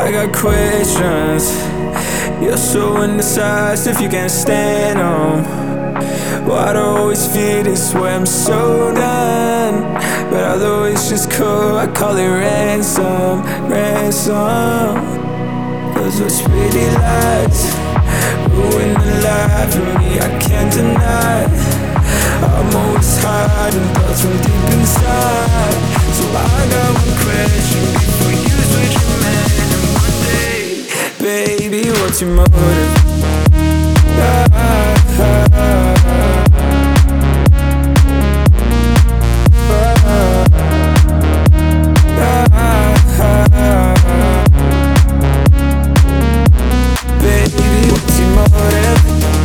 I got questions. You're so indecisive if you can't stand them. Why do I always feel this way? I'm so done. But although it's just cool, I call it ransom, ransom. Cause those pretty lights ruin the life for me, I can't deny. I'm always hiding thoughts from deep inside. So I got one question before you switch your man. And one day, baby, what's your motive? Baby, what's your motive?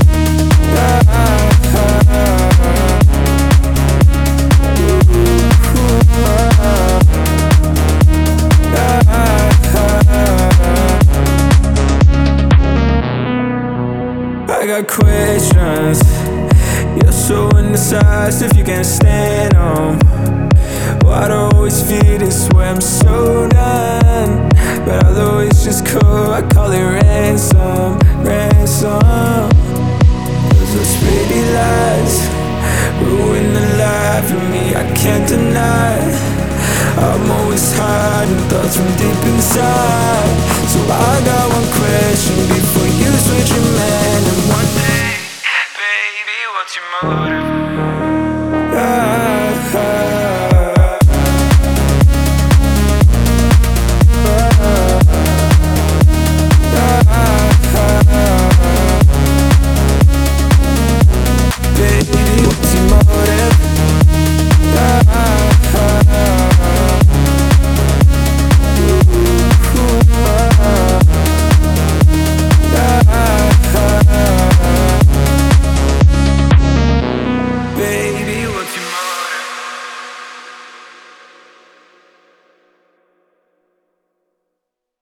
I got questions. You're so indecisive if you can't stand them. Why do I always feel this way? I'm so done. But although it's just cool, I call it ransom, ransom. Cause those pretty lies ruin the life for me, I can't deny. I'm always hiding thoughts from deep inside. So I got one question before you switch your man. And one day, baby, what's your motive?